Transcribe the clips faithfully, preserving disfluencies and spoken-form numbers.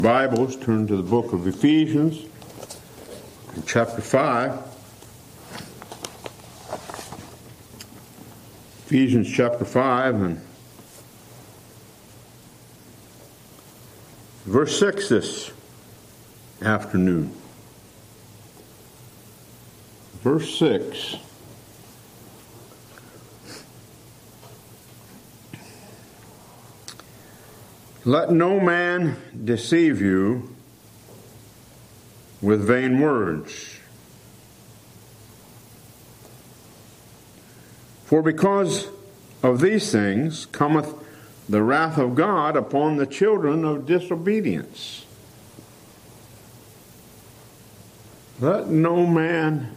Bibles, turn to the book of Ephesians, chapter five. Ephesians chapter five and verse six this afternoon. Verse six. Let no man deceive you with vain words. For because of these things cometh the wrath of God upon the children of disobedience. Let no man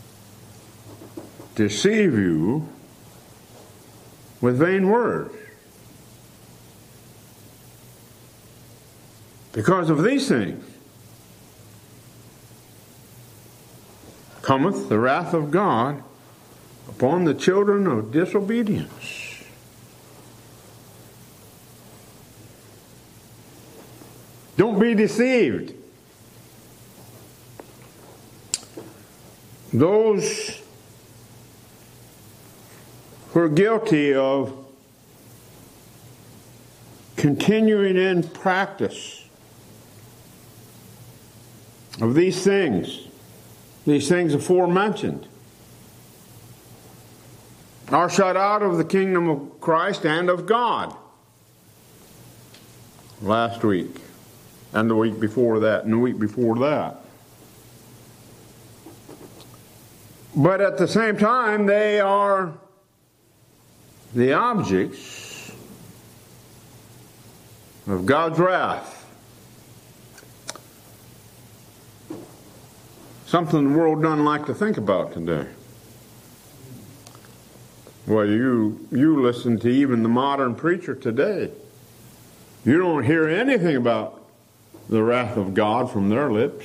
deceive you with vain words. Because of these things cometh the wrath of God upon the children of disobedience. Don't be deceived. Those who are guilty of continuing in practice of these things, these things aforementioned, are shut out of the kingdom of Christ and of God. Last week, and the week before that, and the week before that. But at the same time, they are the objects of God's wrath. Something the world doesn't like to think about today. Well, you you listen to even the modern preacher today. You don't hear anything about the wrath of God from their lips.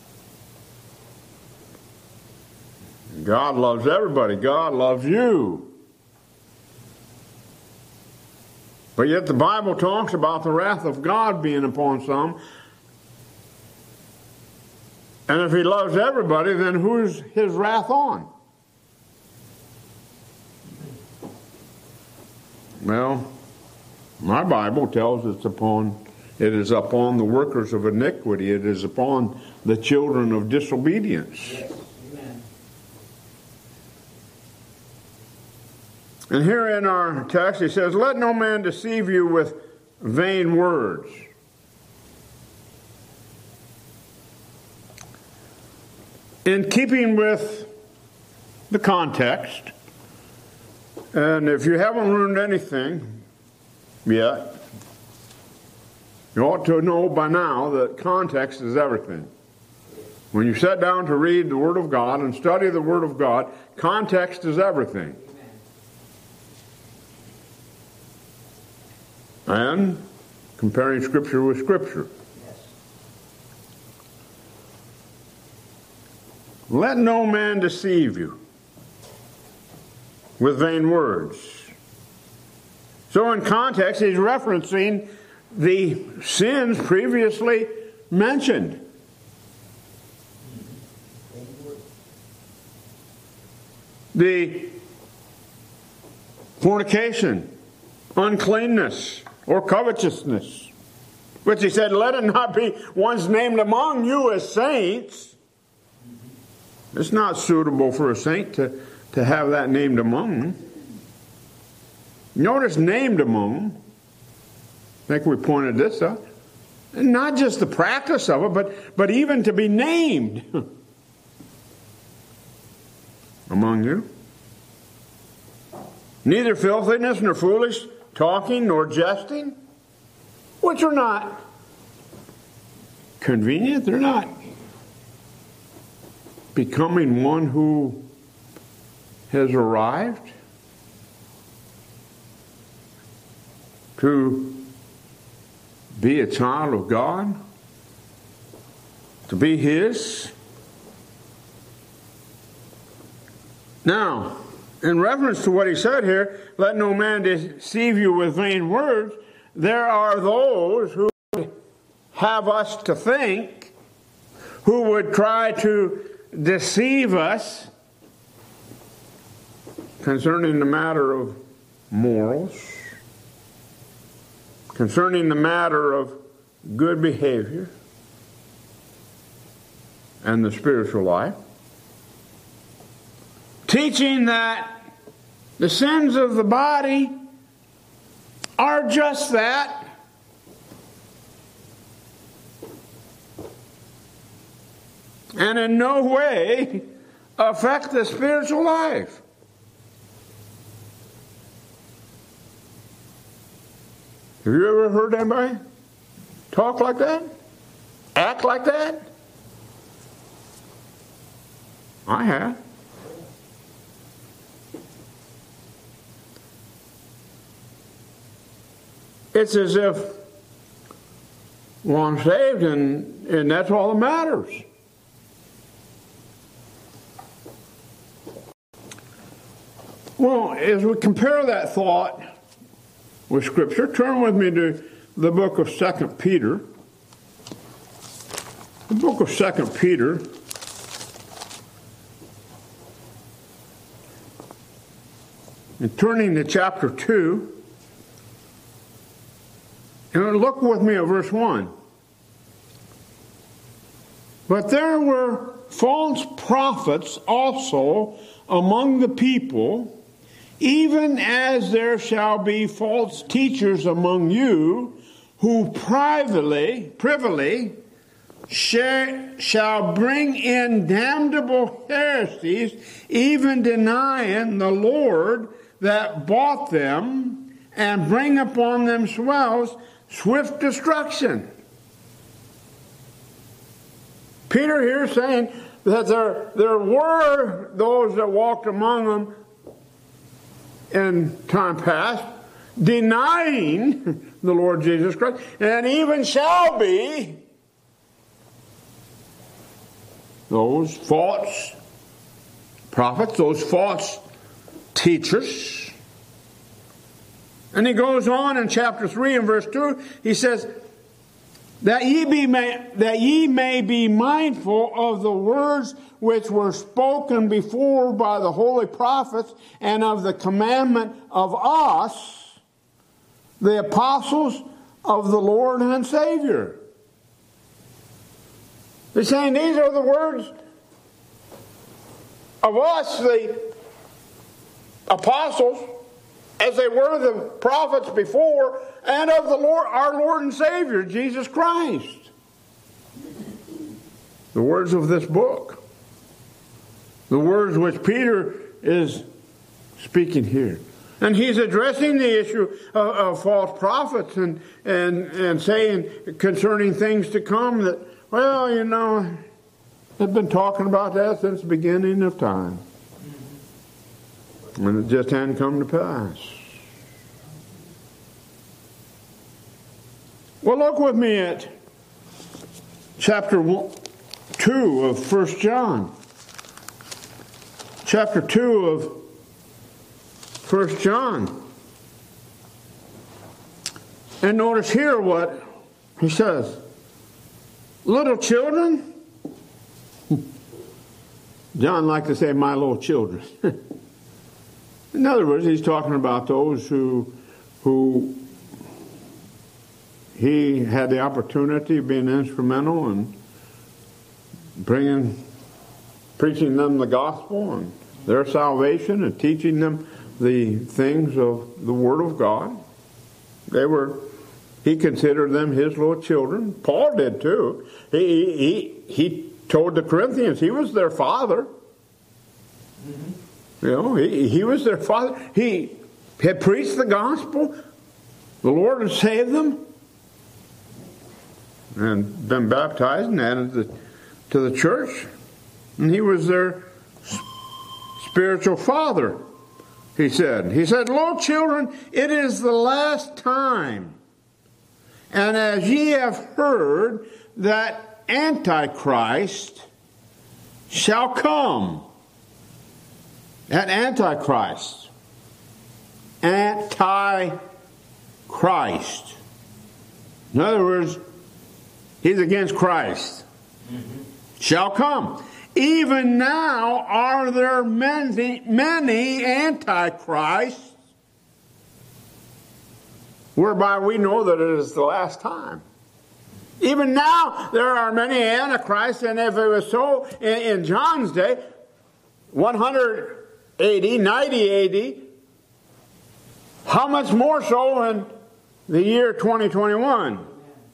God loves everybody. God loves you. But yet the Bible talks about the wrath of God being upon some. And if he loves everybody, then who's his wrath on? Well, my Bible tells us upon it is upon the workers of iniquity. It is upon the children of disobedience. Yes. Amen. And here in our text he says, let no man deceive you with vain words. In keeping with the context, and if you haven't learned anything yet, you ought to know by now that context is everything. When you sit down to read the Word of God and study the Word of God, context is everything. And comparing Scripture with Scripture. Let no man deceive you with vain words. So in context, he's referencing the sins previously mentioned. The fornication, uncleanness, or covetousness, which he said, let it not be once named among you as saints. It's not suitable for a saint to, to have that named among them. Notice named among them. I think we pointed this out. And not just the practice of it, but, but even to be named among you. Neither filthiness, nor foolish talking, nor jesting, which are not convenient. They're not becoming one who has arrived to be a child of God, to be His. Now, in reference to what he said here, let no man deceive you with vain words, there are those who have us to think, who would try to deceive us concerning the matter of morals, concerning the matter of good behavior and the spiritual life, teaching that the sins of the body are just that. And in no way affect the spiritual life. Have you ever heard anybody talk like that? Act like that? I have. It's as if, well, I'm saved and, and that's all that matters. Well, as we compare that thought with Scripture, turn with me to the book of Second Peter. The book of Second Peter. And turning to chapter two. And look with me at verse one. But there were false prophets also among the people, even as there shall be false teachers among you, who privately, privily, shall, shall bring in damnable heresies, even denying the Lord that bought them, and bring upon themselves swift destruction. Peter here saying that there, there were those that walked among them in time past, denying the Lord Jesus Christ, and even shall be those false prophets, those false teachers. And he goes on in chapter three and verse two, he says, that ye be may, that ye may be mindful of the words which were spoken before by the holy prophets, and of the commandment of us, the apostles of the Lord and Savior. They're saying these are the words of us, the apostles, as they were the prophets before, and of the Lord, our Lord and Savior, Jesus Christ. The words of this book. The words which Peter is speaking here. And he's addressing the issue of, of false prophets and, and, and saying concerning things to come that, well, you know, they've been talking about that since the beginning of time. And it just hadn't come to pass. Well, look with me at chapter two of First John. Chapter two of First John. And notice here what he says. Little children. John liked to say, my little children. In other words, he's talking about those who, who he had the opportunity of being instrumental in bringing, preaching them the gospel and their salvation and teaching them the things of the Word of God. They were, he considered them his little children. Paul did too. He, he, he told the Corinthians he was their father. Mm-hmm. You know, he, he was their father. He had preached the gospel. The Lord had saved them and been baptized and added the, to the church. And he was their spiritual father, he said. He said, Lo, children, it is the last time. And as ye have heard that Antichrist shall come. That Antichrist. Antichrist. In other words, He's against Christ. Mm-hmm. Shall come. Even now are there many, many antichrists, whereby we know that it is the last time. Even now there are many antichrists, and if it was so in, in John's day, one hundred A D, ninety A D, how much more so in the year twenty twenty-one?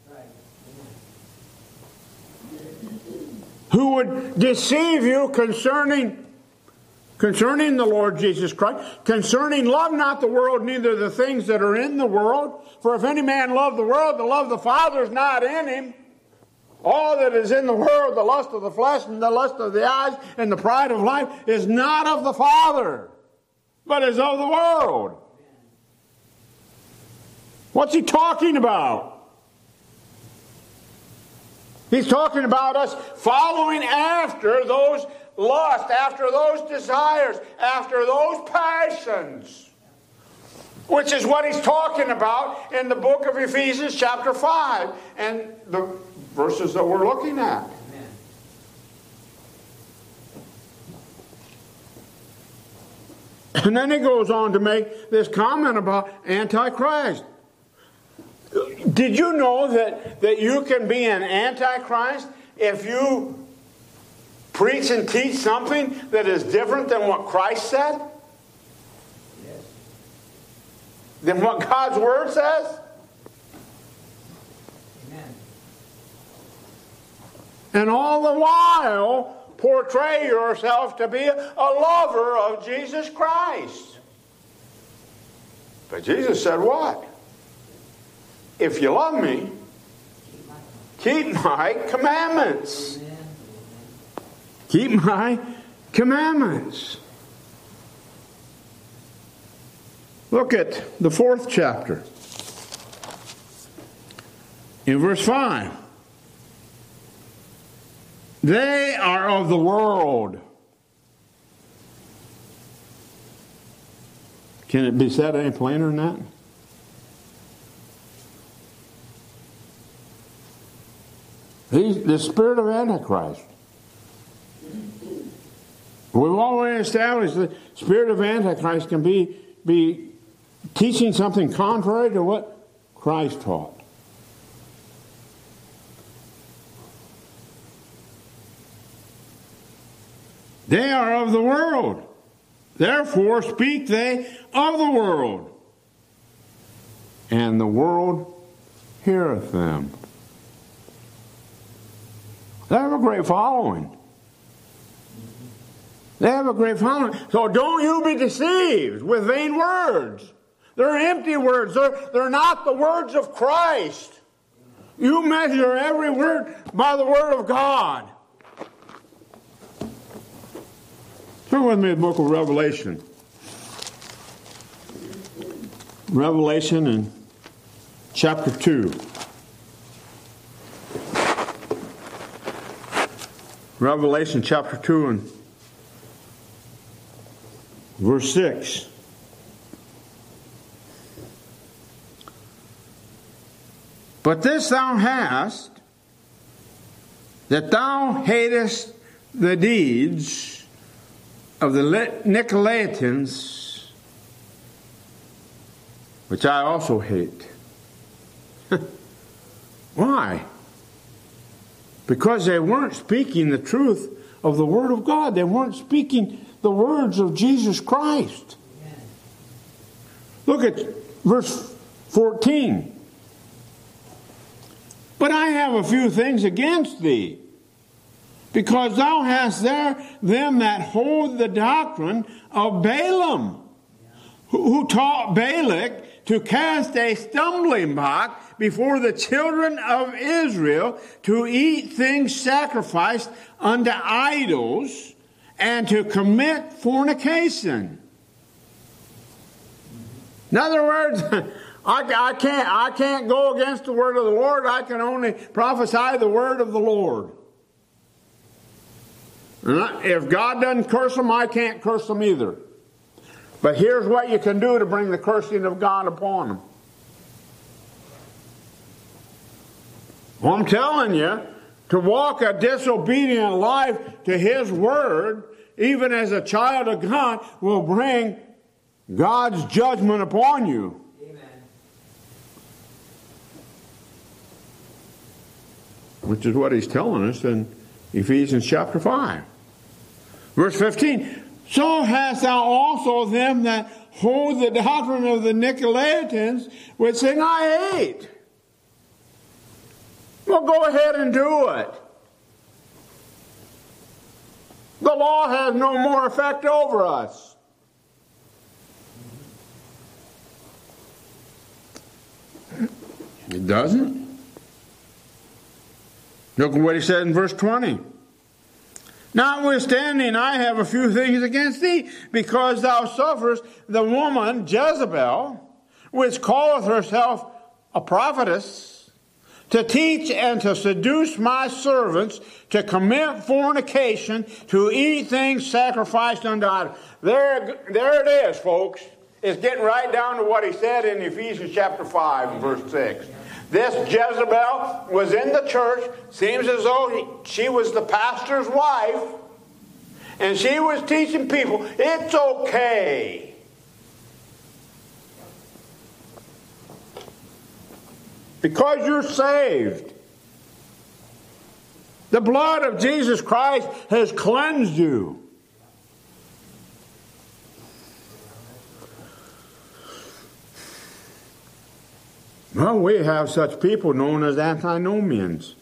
Who would deceive you concerning concerning the Lord Jesus Christ, concerning love not the world, neither the things that are in the world. For if any man love the world, the love of the Father is not in him. All that is in the world, the lust of the flesh and the lust of the eyes and the pride of life, is not of the Father, but is of the world. What's he talking about? He's talking about us following after those lusts, after those desires, after those passions, which is what he's talking about in the book of Ephesians chapter five and the verses that we're looking at. Amen. And then he goes on to make this comment about Antichrist. Did you know that, that you can be an Antichrist if you preach and teach something that is different than what Christ said? Yes. Than what God's Word says? Amen. And all the while portray yourself to be a lover of Jesus Christ. But Jesus said what? If you love me, keep my commandments. Keep my commandments. Look at the fourth chapter. In verse five. They are of the world. Can it be said any plainer than that? He's the spirit of Antichrist. We've already established the spirit of Antichrist can be, be teaching something contrary to what Christ taught. They are of the world. Therefore speak they of the world. And the world heareth them. They have a great following. They have a great following. So don't you be deceived with vain words. They're empty words. They're, they're not the words of Christ. You measure every word by the Word of God. Turn with me to the book of Revelation. Revelation in chapter two. Revelation chapter two and verse six. But this thou hast, that thou hatest the deeds of the Nicolaitans, which I also hate. Why? Because they weren't speaking the truth of the Word of God. They weren't speaking the words of Jesus Christ. Look at verse fourteen. But I have a few things against thee, because thou hast there them that hold the doctrine of Balaam, who, who taught Balak to cast a stumbling block before the children of Israel, to eat things sacrificed unto idols, and to commit fornication. In other words, I, I can't I can't go against the word of the Lord. I can only prophesy the word of the Lord. And if God doesn't curse them, I can't curse them either. But here's what you can do to bring the cursing of God upon them. Well, I'm telling you, to walk a disobedient life to His Word, even as a child of God, will bring God's judgment upon you. Amen. Which is what He's telling us in Ephesians chapter five. Verse fifteen, so hast thou also them that hold the doctrine of the Nicolaitans, which thing I hate. Well, go ahead and do it. The law has no more effect over us. It doesn't. Look at what he said in verse twenty. Notwithstanding, I have a few things against thee, because thou sufferest the woman Jezebel, which calleth herself a prophetess, to teach and to seduce my servants to commit fornication, to eat things sacrificed unto idols. There, there it is, folks. It's getting right down to what he said in Ephesians chapter five, verse six. This Jezebel was in the church. Seems as though she was the pastor's wife. And she was teaching people, it's okay. Because you're saved. The blood of Jesus Christ has cleansed you. Well, we have such people known as antinomians.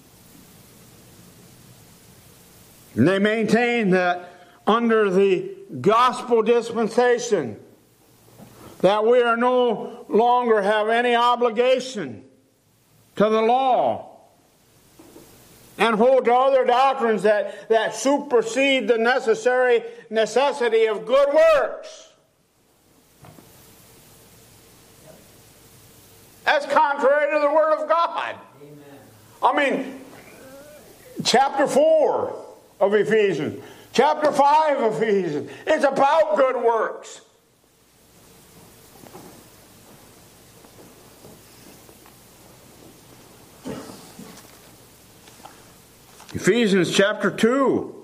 And they maintain that under the gospel dispensation, that we are no longer have any obligation to the law, and hold to other doctrines that, that supersede the necessary necessity of good works. That's contrary to the Word of God. Amen. I mean, chapter four of Ephesians, chapter five of Ephesians, it's about good works. Ephesians chapter two,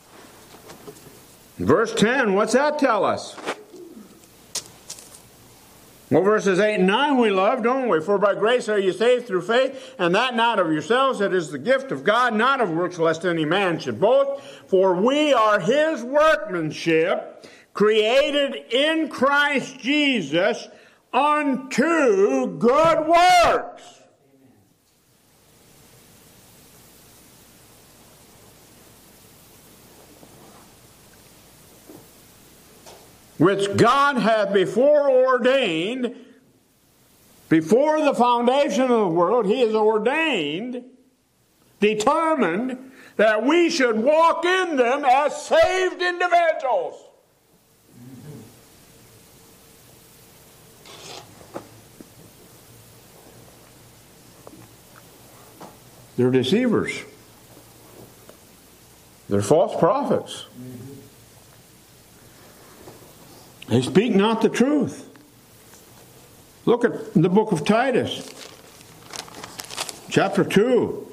verse ten, what's that tell us? Well, verses eight and nine we love, don't we? For by grace are you saved through faith, and that not of yourselves, it is the gift of God, not of works, lest any man should boast. For we are His workmanship, created in Christ Jesus unto good works. Which God hath before ordained, before the foundation of the world, He has ordained, determined, that we should walk in them as saved individuals. They're deceivers. They're false prophets. They speak not the truth. Look at the book of Titus, chapter two.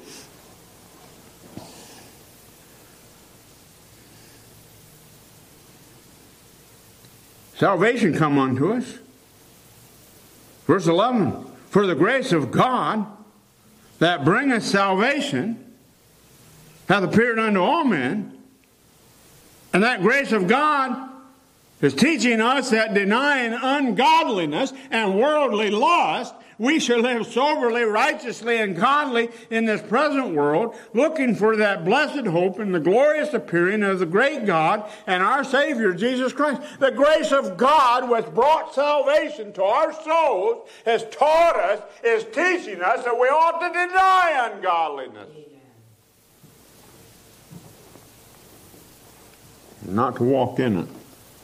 Salvation come unto us. Verse eleven. For the grace of God that bringeth salvation hath appeared unto all men, and that grace of God is teaching us that denying ungodliness and worldly lust, we should live soberly, righteously, and godly in this present world, looking for that blessed hope and the glorious appearing of the great God and our Savior, Jesus Christ. The grace of God, which brought salvation to our souls, has taught us, is teaching us that we ought to deny ungodliness. Not to walk in it.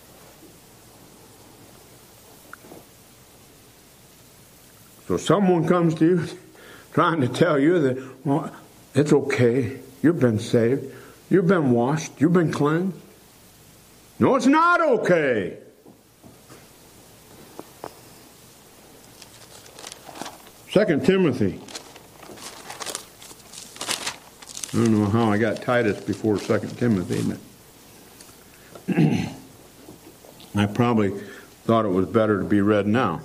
So someone comes to you trying to tell you that, well, it's okay. You've been saved. You've been washed. You've been cleansed. No, it's not okay. Second Timothy I don't know how I got Titus before Second Timothy, but I probably thought it was better to be read now.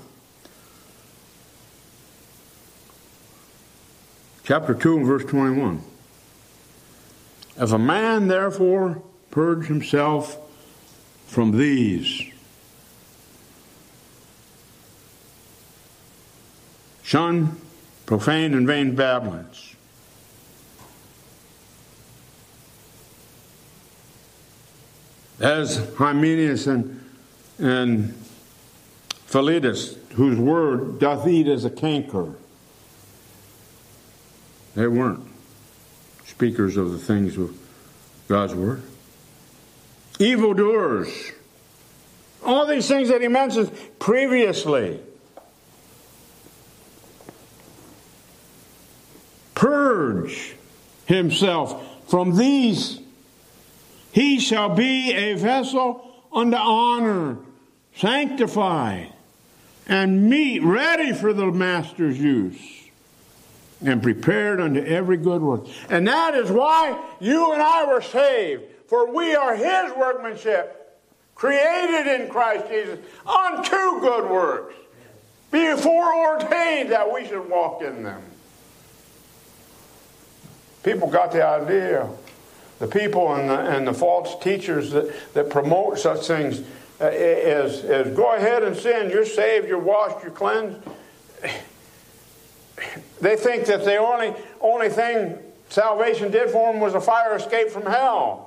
Chapter two and verse twenty-one. If a man therefore purge himself from these, shun profane and vain babblings, as Hymenaeus and, and Philetus, whose word doth eat as a canker. They weren't speakers of the things of God's word. Evildoers. All these things that he mentions previously. Purge himself from these. He shall be a vessel unto honor, sanctified, and meet, ready for the master's use, and prepared unto every good work. And that is why you and I were saved. For we are his workmanship, created in Christ Jesus, unto good works, being foreordained that we should walk in them. People got the idea. The people and the, and the false teachers that, that promote such things uh, is, is go ahead and sin. You're saved, you're washed, you're cleansed. They think that the only, only thing salvation did for them was a fire escape from hell.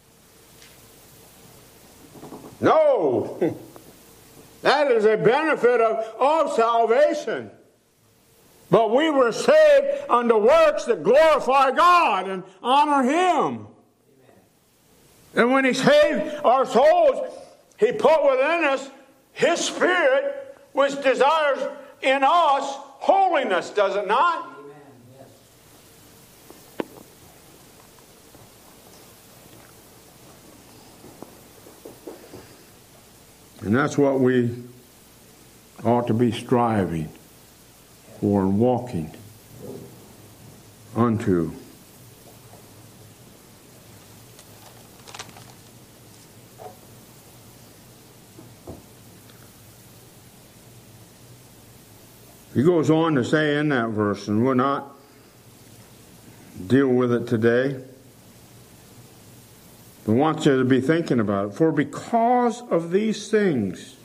No. That is a benefit of, of salvation. But we were saved unto works that glorify God and honor Him. And when He saved our souls, He put within us His Spirit, which desires in us holiness, does it not? Amen. Yes. And that's what we ought to be striving for and walking unto. He goes on to say in that verse, and we'll not deal with it today, but I want you to be thinking about it. For because of these things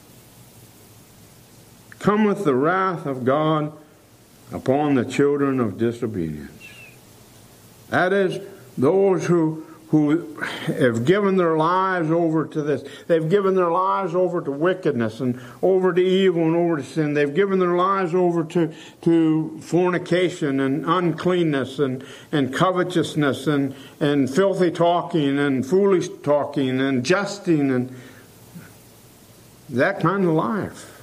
cometh the wrath of God upon the children of disobedience. That is, those who who have given their lives over to this. They've given their lives over to wickedness and over to evil and over to sin. They've given their lives over to, to fornication and uncleanness and, and covetousness and, and filthy talking and foolish talking and jesting and that kind of life.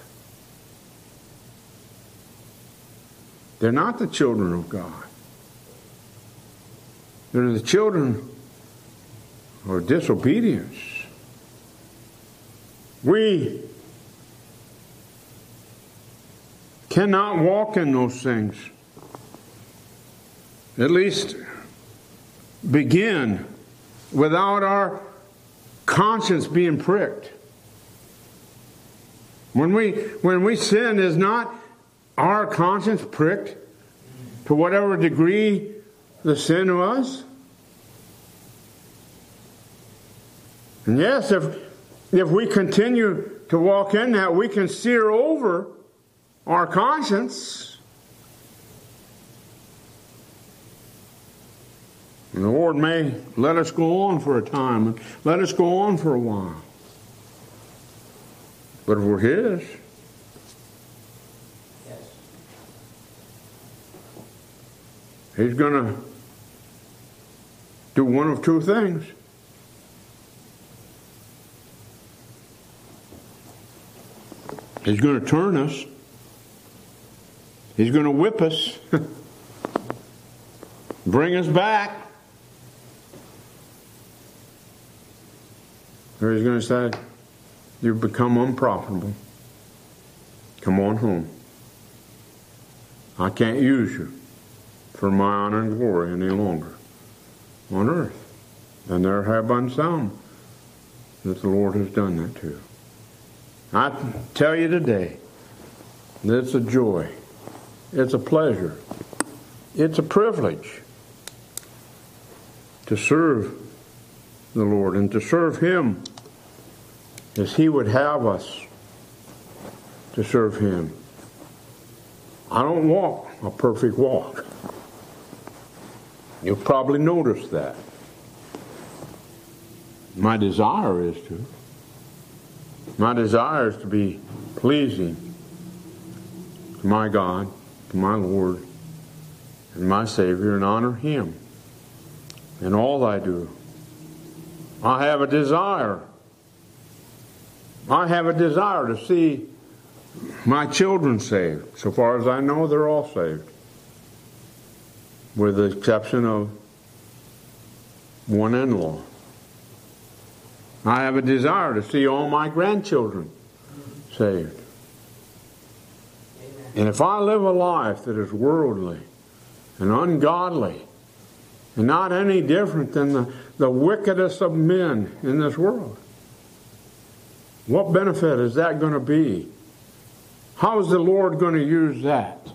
They're not the children of God. They're the children or disobedience. We cannot walk in those things. At least begin without our conscience being pricked. When we when we sin, is not our conscience pricked to whatever degree the sin was? And yes, if, if we continue to walk in that, we can sear over our conscience. And the Lord may let us go on for a time, and let us go on for a while. But if we're His, Yes. He's going to do one of two things. He's going to turn us. He's going to whip us. Bring us back. Or He's going to say, you've become unprofitable. Come on home. I can't use you for my honor and glory any longer. on earth. And there have been some that the Lord has done that to. I tell you today that it's a joy, it's a pleasure, it's a privilege to serve the Lord and to serve Him as He would have us to serve Him. I don't walk a perfect walk. You'll probably notice that. My desire is to. My desire is to be pleasing to my God, to my Lord, and my Savior, and honor Him in all I do. I have a desire. I have a desire to see my children saved. So far as I know, they're all saved, with the exception of one in-law. I have a desire to see all my grandchildren saved. Amen. And if I live a life that is worldly and ungodly and not any different than the, the wickedest of men in this world, what benefit is that going to be? How is the Lord going to use that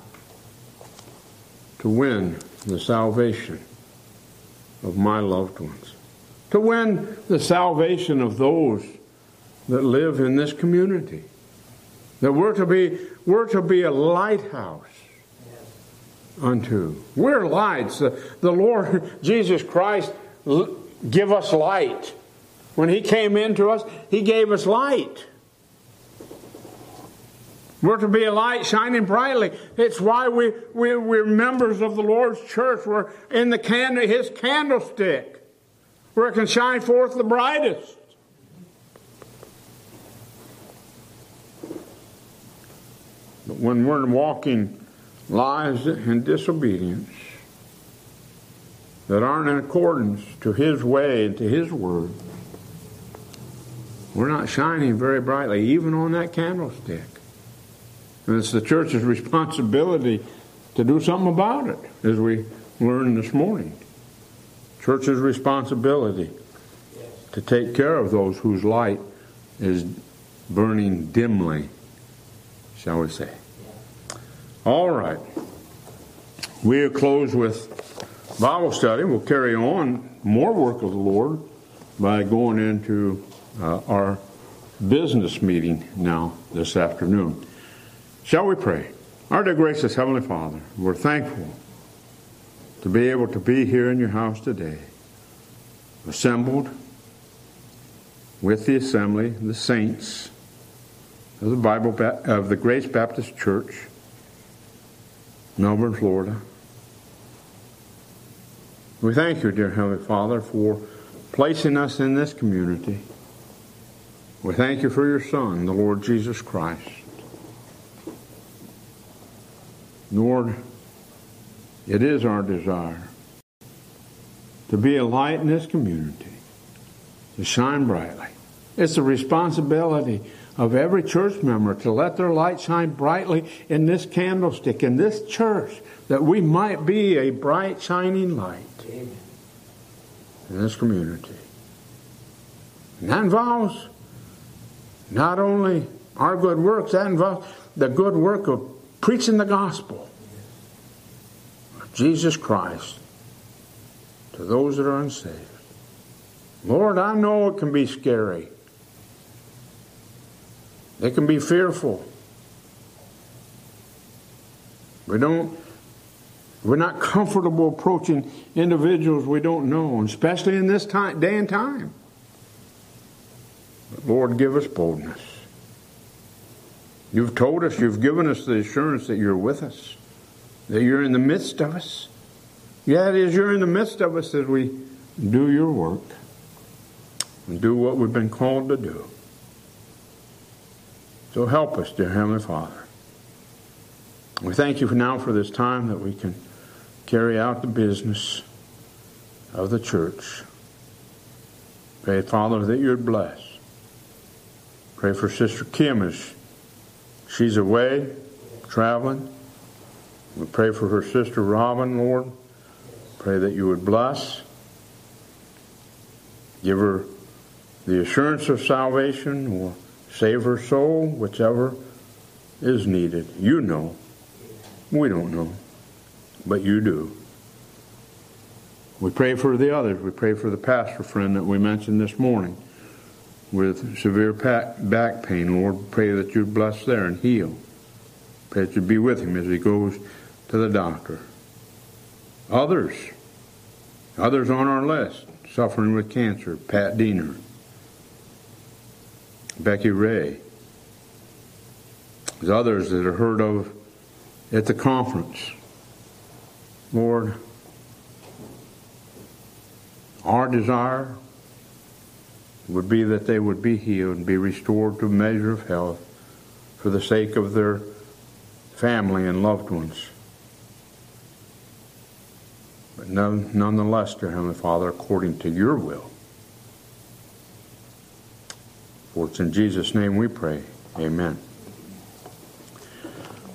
to win the salvation of my loved ones? To win the salvation of those that live in this community. That we're to be, we're to be a lighthouse unto. We're lights. The, the Lord Jesus Christ give us light. When He came into us, He gave us light. We're to be a light shining brightly. It's why we, we, we're members of the Lord's church. We're in the candle, His candlestick, where it can shine forth the brightest. But when we're walking lives in disobedience that aren't in accordance to His way and to His word, we're not shining very brightly, even on that candlestick. And it's the church's responsibility to do something about it, as we learned this morning. Church's responsibility to take care of those whose light is burning dimly, shall we say. All right. We'll close with Bible study. We'll carry on more work of the Lord by going into uh, our business meeting now this afternoon. Shall we pray? Our dear gracious Heavenly Father, we're thankful to be able to be here in your house today, assembled with the assembly, the saints of the Bible of the Grace Baptist Church, Melbourne, Florida. We thank you, dear Heavenly Father, for placing us in this community. We thank you for your Son, the Lord Jesus Christ. Lord, it is our desire to be a light in this community, to shine brightly. It's the responsibility of every church member to let their light shine brightly in this candlestick, in this church, that we might be a bright, shining light in this community. And that involves not only our good works, that involves the good work of preaching the gospel of Jesus Christ to those that are unsaved. Lord, I know it can be scary. It can be fearful. We don't, we're not comfortable approaching individuals we don't know, especially in this time, day and time. But Lord, give us boldness. You've told us, you've given us the assurance that you're with us, that you're in the midst of us. Yeah, it is, you're in the midst of us as we do your work and do what we've been called to do. So help us, dear Heavenly Father. We thank you for now for this time that we can carry out the business of the church. Pray, Father, that you'd bless. Pray for Sister Kim as she's away, traveling. We pray for her sister Robin, Lord. Pray that you would bless Give her the assurance of salvation or save her soul, whichever is needed. You know. We don't know. But you do. We pray for the others. We pray for the pastor friend that we mentioned this morning with severe back pain. Lord, pray that you bless there and heal. Pray that you be with him as he goes to the doctor. Others. Others on our list suffering with cancer. Pat Diener. Becky Ray. There's others that are heard of at the conference. Lord, our desire would be that they would be healed and be restored to a measure of health for the sake of their family and loved ones. But none, nonetheless, dear Heavenly Father, according to your will. For it's in Jesus' name we pray. Amen.